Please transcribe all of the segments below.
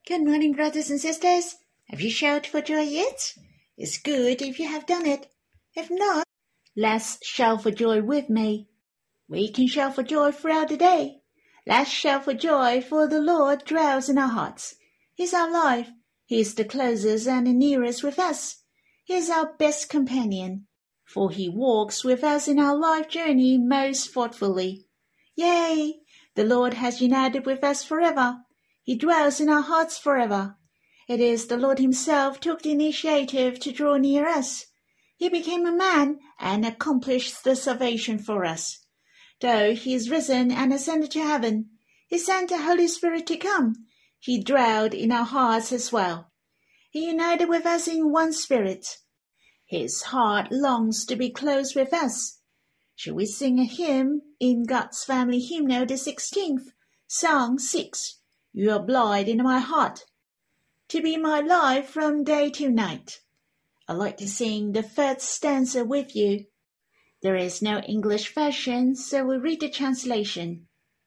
Good morning, brothers and sisters. Have you shouted for joy yet? It's good if you have done it. If not, let's shout for joy with me. We can shout for joy throughout the day. Let's shout for joy, for the Lord dwells in our hearts. He's our life. He's the closest and the nearest with us. He's our best companion, for he walks with us in our life journey most thoughtfully. Yay! The Lord has united with us forever. He dwells in our hearts forever. It is the Lord himself took the initiative to draw near us. He became a man and accomplished the salvation for us. Though he is risen and ascended to heaven, he sent the Holy Spirit to come. He dwelled in our hearts as well. He united with us in one spirit. His heart longs to be close with us. Shall we sing a hymn in God's Family Hymnal, the 16th, Song 6? You abide in my heart, to be my life from day to night. I'd like to sing the first stanza with you. There is no English version, so we'll read the translation.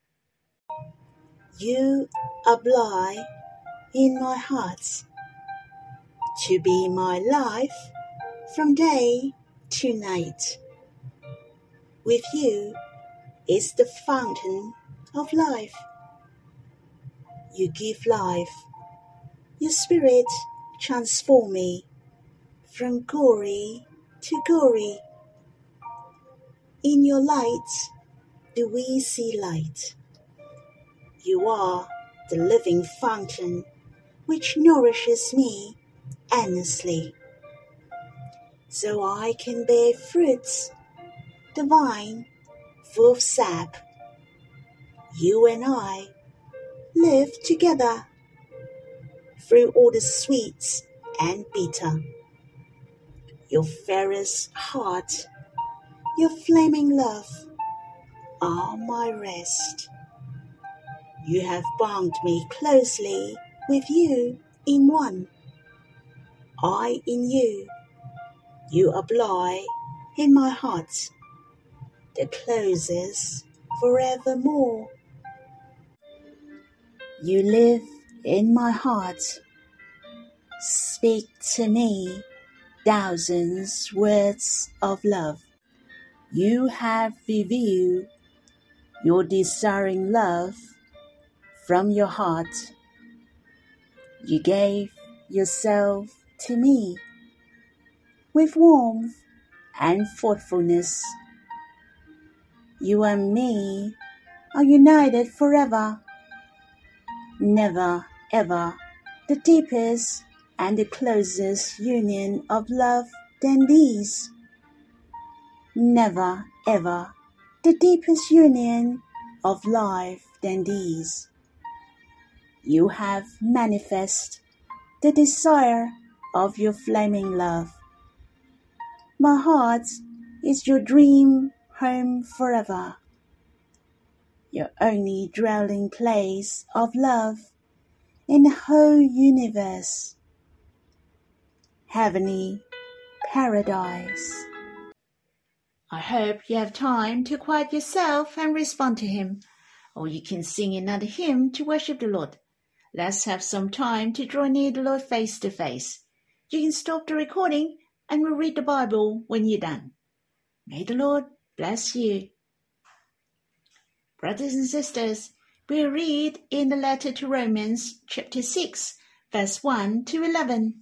You abide in my heart, to be my life from day to night. With you is the fountain of life. You give life. Your spirit transforms me from glory to glory. In your light do we see light. You are the living fountain which nourishes me endlessly, so I can bear fruits, the vine full of sap. You and I live together through all the sweets and bitter. Your fairest heart, your flaming love are my rest. You have bound me closely with you in one. I in you, you abide in my heart, the closest forevermore. You live in my heart. Speak to me thousands words of love. You have revealed your desiring love from your heart. You gave yourself to me with warmth and thoughtfulness. You and me are united forever. Never, ever, the deepest and the closest union of love than these. Never, ever, the deepest union of life than these. You have manifested the desire of your flaming love. My heart is your dream home forever, your only dwelling place of love in the whole universe. Heavenly paradise. I hope you have time to quiet yourself and respond to him, or you can sing another hymn to worship the Lord. Let's have some time to draw near the Lord face to face. You can stop the recording and we'll read the Bible when you're done. May the Lord bless you. Brothers and sisters, we'll read in the letter to Romans, chapter 6, verse 1 to 11.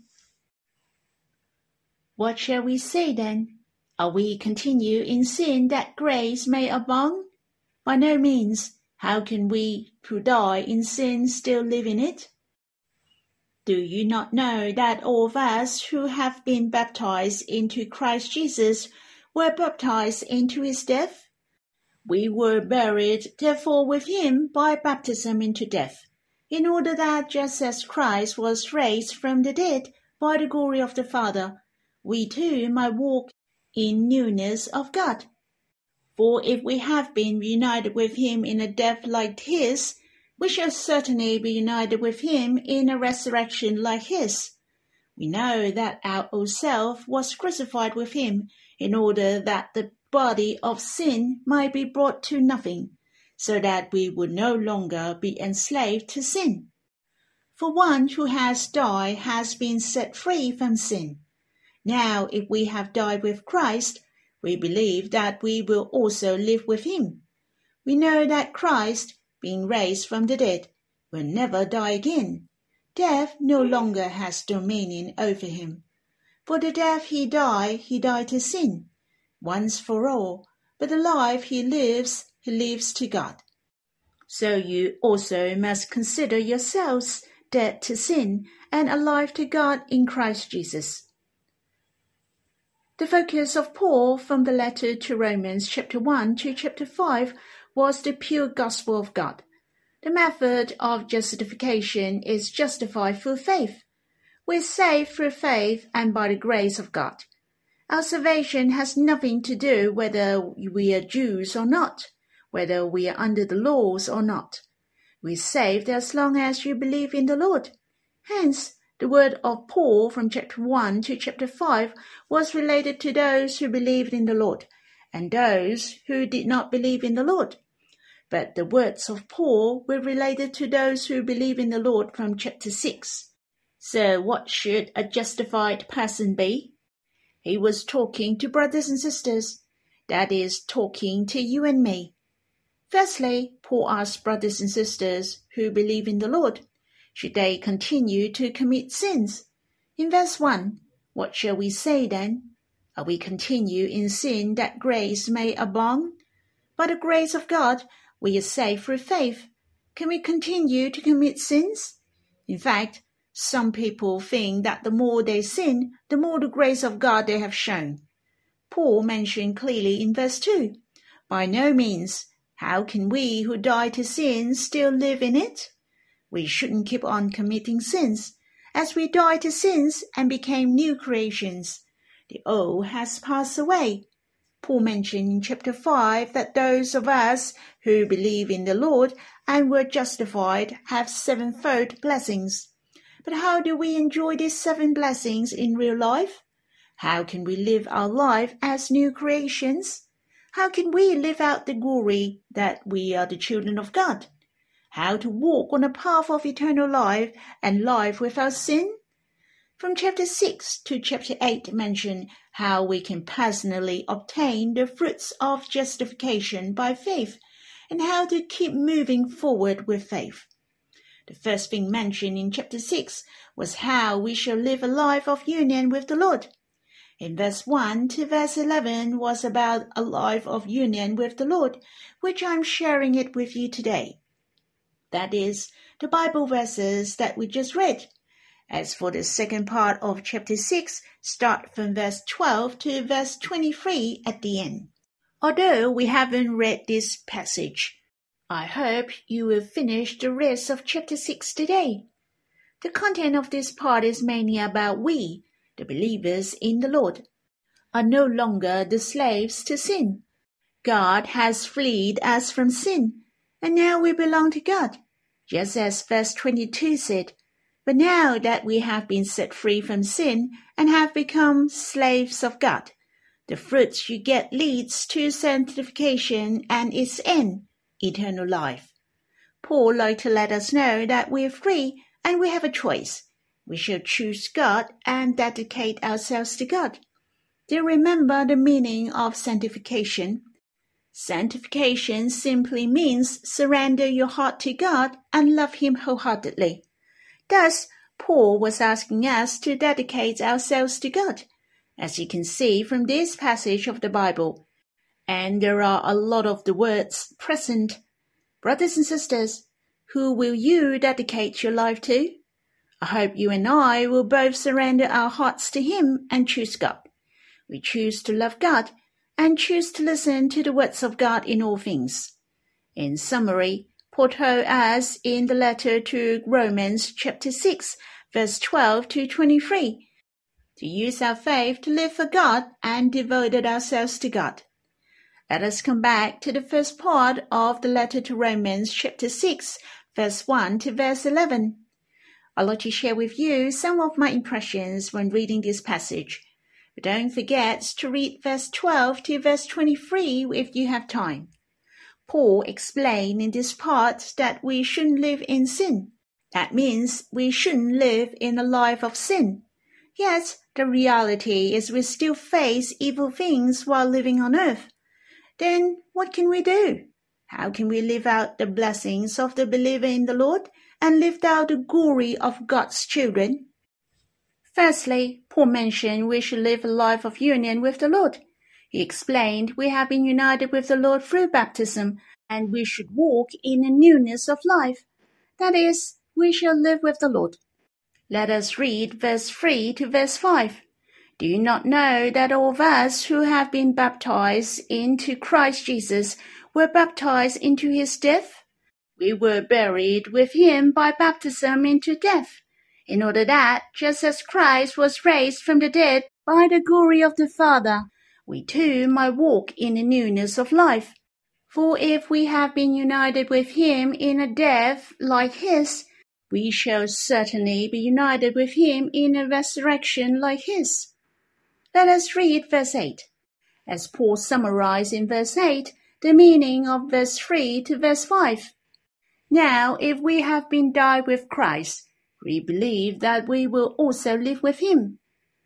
What shall we say then? Are we continue in sin that grace may abound? By no means. How can we who die in sin still live in it? Do you not know that all of us who have been baptized into Christ Jesus were baptized into his death? We were buried, therefore, with him by baptism into death, in order that just as Christ was raised from the dead by the glory of the Father, we too might walk in newness of God. For if we have been united with him in a death like his, we shall certainly be united with him in a resurrection like his. We know that our old self was crucified with him, in order that the body of sin might be brought to nothing, so that we would no longer be enslaved to sin. For one who has died has been set free from sin. Now, if we have died with Christ, we believe that we will also live with him. We know that Christ, being raised from the dead, will never die again. Death no longer has dominion over him. For the death he died to sin, once for all, but the life he lives to God. So you also must consider yourselves dead to sin and alive to God in Christ Jesus. The focus of Paul from the letter to Romans chapter 1 to chapter 5 was the pure gospel of God. The method of justification is justified through faith. We're saved through faith and by the grace of God. Our salvation has nothing to do whether we are Jews or not, whether we are under the laws or not. We're saved as long as you believe in the Lord. Hence, the word of Paul from chapter 1 to chapter 5 was related to those who believed in the Lord and those who did not believe in the Lord. But the words of Paul were related to those who believe in the Lord from chapter 6. So what should a justified person be? He was talking to brothers and sisters, that is, talking to you and me. Firstly, Paul asked brothers and sisters who believe in the Lord, should they continue to commit sins? In verse 1, what shall we say then? Are we continue in sin that grace may abound? By the grace of God, we are saved through faith. Can we continue to commit sins? In fact, some people think that the more they sin, the more the grace of God they have shown. Paul mentioned clearly in verse 2, by no means. How can we who die to sin still live in it? We shouldn't keep on committing sins, as we died to sins and became new creations. The old has passed away. Paul mentioned in chapter 5 that those of us who believe in the Lord and were justified have sevenfold blessings. But how do we enjoy these 7 blessings in real life? How can we live our life as new creations? How can we live out the glory that we are the children of God? How to walk on a path of eternal life and life without sin? From chapter 6 to chapter 8 mention how we can personally obtain the fruits of justification by faith and how to keep moving forward with faith. The first thing mentioned in chapter 6 was how we shall live a life of union with the Lord. In verse 1 to verse 11 was about a life of union with the Lord, which I'm sharing it with you today. That is, the Bible verses that we just read. As for the second part of chapter 6, start from verse 12 to verse 23 at the end. Although we haven't read this passage, I hope you will finish the rest of chapter 6 today. The content of this part is mainly about we, the believers in the Lord, are no longer the slaves to sin. God has freed us from sin, and now we belong to God, just as verse 22 said, but now that we have been set free from sin and have become slaves of God, the fruits you get leads to sanctification and its end, eternal life. Paul liked to let us know that we are free and we have a choice. We shall choose God and dedicate ourselves to God. Do you remember the meaning of sanctification? Sanctification simply means surrender your heart to God and love Him wholeheartedly. Thus, Paul was asking us to dedicate ourselves to God, as you can see from this passage of the Bible. And there are a lot of the words present. Brothers and sisters, who will you dedicate your life to? I hope you and I will both surrender our hearts to Him and choose God. We choose to love God and choose to listen to the words of God in all things. In summary, Paul told us in the letter to Romans chapter 6, verse 12 to 23, to use our faith to live for God and devoted ourselves to God. Let us come back to the first part of the letter to Romans chapter 6, verse 1 to verse 11. I'd like to share with you some of my impressions when reading this passage. But don't forget to read verse 12 to verse 23 if you have time. Paul explained in this part that we shouldn't live in sin. That means we shouldn't live in a life of sin. Yet, the reality is we still face evil things while living on earth. Then what can we do? How can we live out the blessings of the believer in the Lord and live out the glory of God's children? Firstly, Paul mentioned we should live a life of union with the Lord. He explained we have been united with the Lord through baptism, and we should walk in a newness of life. That is, we shall live with the Lord. Let us read verse 3 to verse 5. Do you not know that all of us who have been baptized into Christ Jesus were baptized into his death? We were buried with him by baptism into death, in order that, just as Christ was raised from the dead by the glory of the Father, we too might walk in the newness of life. For if we have been united with him in a death like his, we shall certainly be united with him in a resurrection like his. Let us read verse 8. As Paul summarized in verse 8 the meaning of verse 3 to verse 5. Now, if we have been died with Christ, we believe that we will also live with him.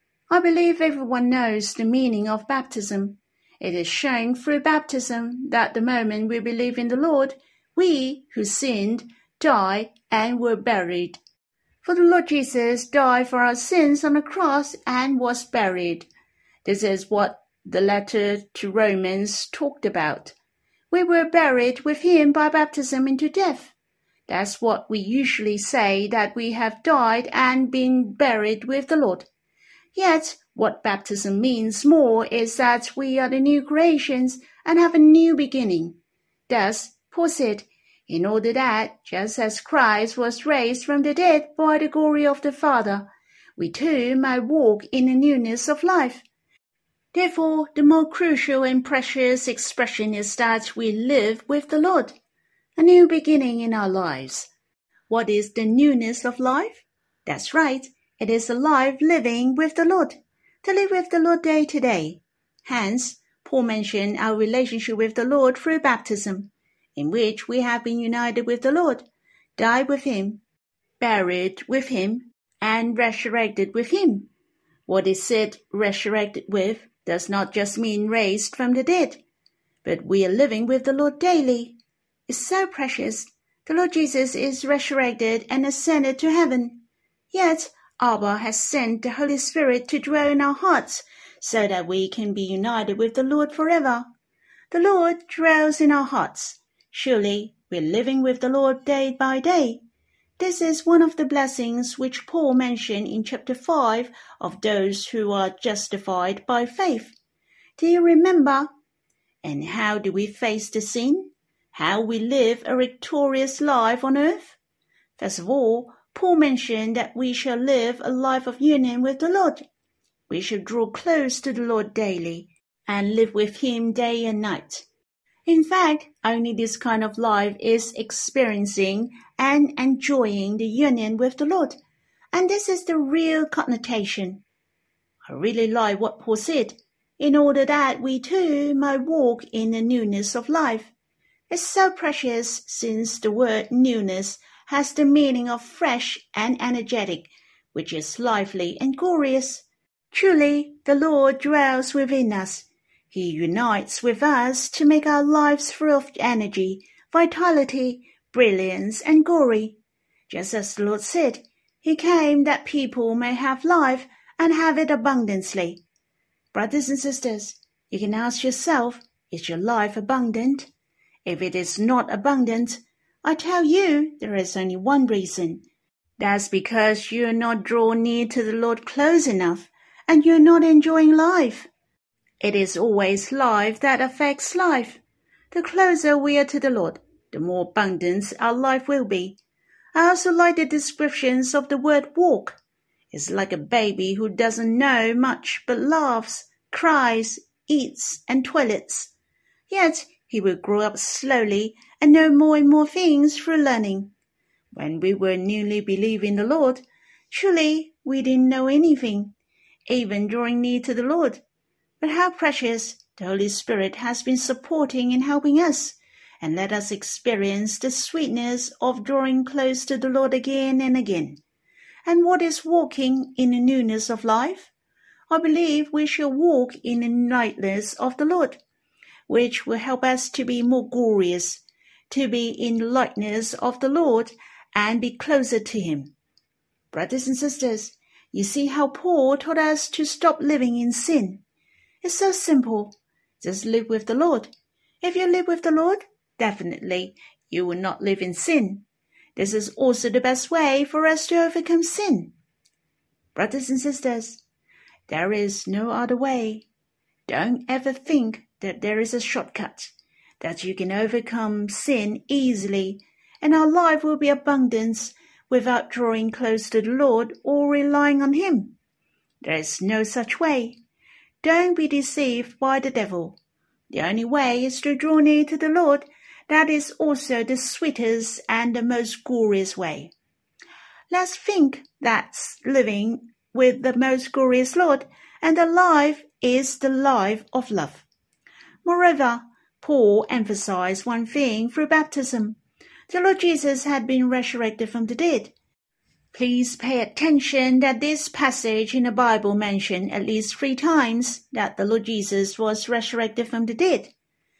I believe everyone knows the meaning of baptism. It is shown through baptism that the moment we believe in the Lord, we who sinned, died, and were buried. For the Lord Jesus died for our sins on the cross and was buried. This is what the letter to Romans talked about. We were buried with him by baptism into death. That's what we usually say, that we have died and been buried with the Lord. Yet, what baptism means more is that we are the new creations and have a new beginning. Thus, Paul said, in order that, just as Christ was raised from the dead by the glory of the Father, we too might walk in the newness of life. Therefore, the more crucial and precious expression is that we live with the Lord, a new beginning in our lives. What is the newness of life? That's right, it is a life living with the Lord, to live with the Lord day to day. Hence, Paul mentioned our relationship with the Lord through baptism, in which we have been united with the Lord, died with him, buried with him, and resurrected with him. What is said resurrected with does not just mean raised from the dead, but we are living with the Lord daily. It's so precious. The Lord Jesus is resurrected and ascended to heaven. Yet, Abba has sent the Holy Spirit to dwell in our hearts, so that we can be united with the Lord forever. The Lord dwells in our hearts. Surely, we're living with the Lord day by day. This is one of the blessings which Paul mentioned in chapter 5 of those who are justified by faith. Do you remember? And how do we face the sin? How we live a victorious life on earth? First of all, Paul mentioned that we shall live a life of union with the Lord. We shall draw close to the Lord daily and live with him day and night. In fact, only this kind of life is experiencing and enjoying the union with the Lord. And this is the real connotation. I really like what Paul said, in order that we too might walk in the newness of life. It's so precious, since the word newness has the meaning of fresh and energetic, which is lively and glorious. Truly, the Lord dwells within us. He unites with us to make our lives full of energy, vitality, brilliance, and glory. Just as the Lord said, he came that people may have life and have it abundantly. Brothers and sisters, you can ask yourself, is your life abundant? If it is not abundant, I tell you there is only one reason. That's because you are not drawn near to the Lord close enough, and you are not enjoying life. It is always life that affects life. The closer we are to the Lord, the more abundant our life will be. I also like the descriptions of the word walk. It's like a baby who doesn't know much but laughs, cries, eats, and toilets. Yet he will grow up slowly and know more and more things through learning. When we were newly believing the Lord, truly we didn't know anything, even drawing near to the Lord. But how precious the Holy Spirit has been supporting and helping us, and let us experience the sweetness of drawing close to the Lord again and again. And what is walking in the newness of life? I believe we shall walk in the lightness of the Lord, which will help us to be more glorious, to be in the likeness of the Lord, and be closer to Him. Brothers and sisters, you see how Paul taught us to stop living in sin. It's so simple. Just live with the Lord. If you live with the Lord, definitely you will not live in sin. This is also the best way for us to overcome sin. Brothers and sisters, there is no other way. Don't ever think that there is a shortcut, that you can overcome sin easily, and our life will be abundance without drawing close to the Lord or relying on Him. There is no such way. Don't be deceived by the devil. The only way is to draw near to the Lord. That is also the sweetest and the most glorious way. Let's think that's living with the most glorious Lord, and the life is the life of love. Moreover, Paul emphasized one thing through baptism. The Lord Jesus had been resurrected from the dead. Please pay attention that this passage in the Bible mentioned at least 3 times that the Lord Jesus was resurrected from the dead.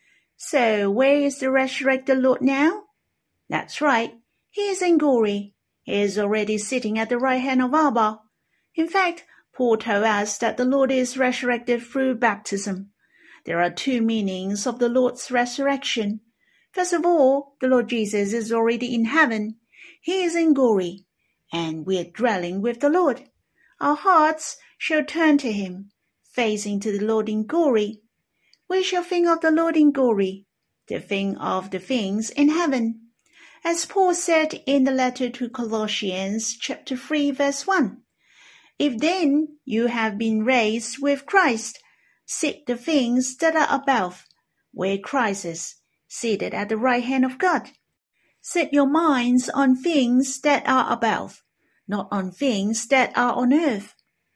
So where is the resurrected Lord now? That's right, He is in glory. He is already sitting at the right hand of Abba. In fact, Paul told us that the Lord is resurrected through baptism. There are 2 meanings of the Lord's resurrection. First of all, the Lord Jesus is already in heaven. He is in glory, and we are dwelling with the Lord. Our hearts shall turn to Him, facing to the Lord in glory. We shall think of the Lord in glory, to think of the things in heaven. As Paul said in the letter to Colossians chapter 3 verse 1, "If then you have been raised with Christ, seek the things that are above, where Christ is, seated at the right hand of God. Set your minds on things that are above, not on things that are on earth."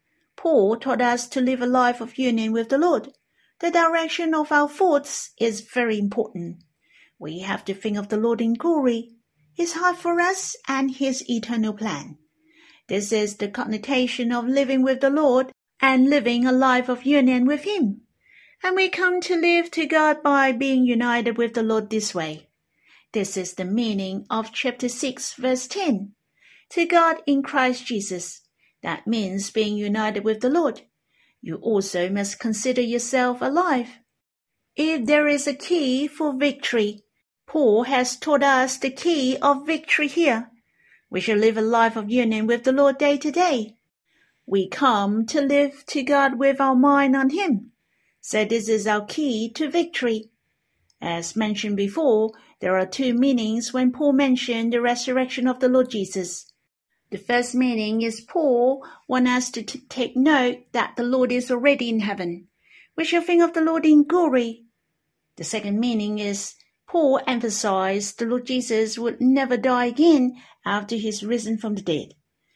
Paul taught us to live a life of union with the Lord. The direction of our thoughts is very important. We have to think of the Lord in glory, His heart for us, and His eternal plan. This is the connotation of living with the Lord and living a life of union with Him. And we come to live to God by being united with the Lord this way. This is the meaning of chapter 6 verse 10. To God in Christ Jesus. That means being united with the Lord. You also must consider yourself alive. If there is a key for victory, Paul has taught us the key of victory here. We shall live a life of union with the Lord day to day. We come to live to God with our mind on Him. So this is our key to victory. As mentioned before, there are 2 meanings when Paul mentioned the resurrection of the Lord Jesus. The first meaning is Paul wants us to take note that the Lord is already in heaven. We shall think of the Lord in glory. The second meaning is Paul emphasized the Lord Jesus would never die again after He's risen from the dead.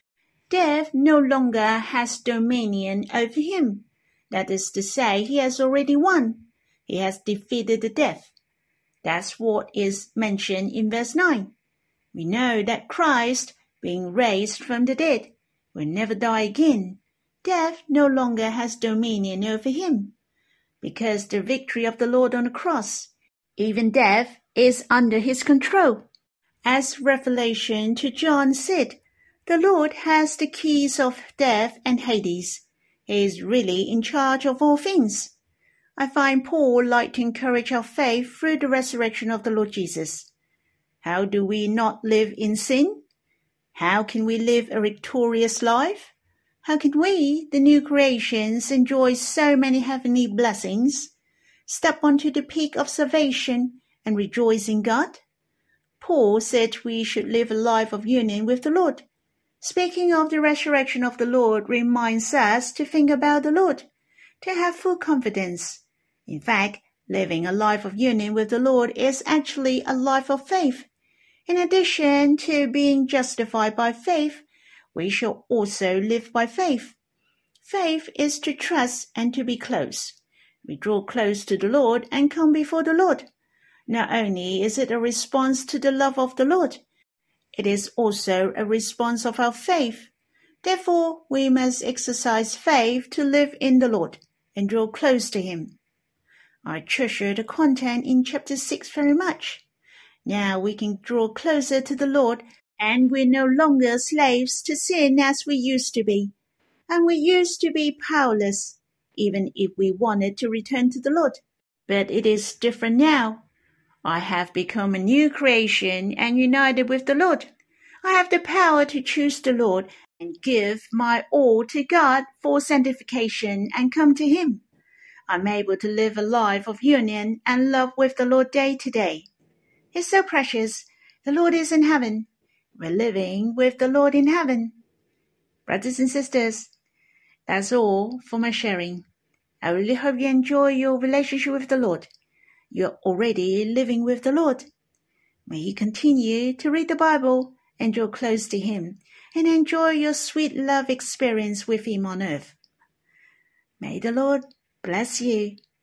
Death no longer has dominion over Him. That is to say, He has already won. He has defeated the death. That's what is mentioned in verse 9. We know that Christ, being raised from the dead, will never die again. Death no longer has dominion over Him. Because the victory of the Lord on the cross, even death is under His control. As Revelation to John said, the Lord has the keys of death and Hades. He is really in charge of all things. I find Paul like to encourage our faith through the resurrection of the Lord Jesus. How do we not live in sin? How can we live a victorious life? How can we, the new creations, enjoy so many heavenly blessings, step onto the peak of salvation, and rejoice in God? Paul said we should live a life of union with the Lord. Speaking of the resurrection of the Lord reminds us to think about the Lord, to have full confidence. In fact, living a life of union with the Lord is actually a life of faith. In addition to being justified by faith, we shall also live by faith. Faith is to trust and to be close. We draw close to the Lord and come before the Lord. Not only is it a response to the love of the Lord, it is also a response of our faith. Therefore, we must exercise faith to live in the Lord and draw close to Him. I treasure the content in chapter 6 very much. Now we can draw closer to the Lord, and we're no longer slaves to sin as we used to be. And we used to be powerless, even if we wanted to return to the Lord. But it is different now. I have become a new creation and united with the Lord. I have the power to choose the Lord and give my all to God for sanctification and come to Him. I'm able to live a life of union and love with the Lord day to day. It's so precious. The Lord is in heaven. We're living with the Lord in heaven. Brothers and sisters, that's all for my sharing. I really hope you enjoy your relationship with the Lord. You're already living with the Lord. May you continue to read the Bible and draw close to Him and enjoy your sweet love experience with Him on earth. May the Lord bless you.